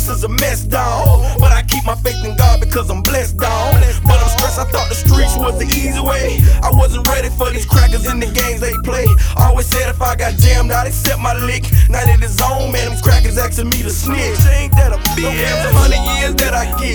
is a mess, dawg. But I keep my faith in God because I'm blessed, dawg. But I'm stressed, I thought the streets was the easy way. I wasn't ready for these crackers in the games they play. I always said if I got jammed, I'd accept my lick. Now that it's on, man, them crackers asking me to snitch. Ain't that a bitch? 100 years that I get.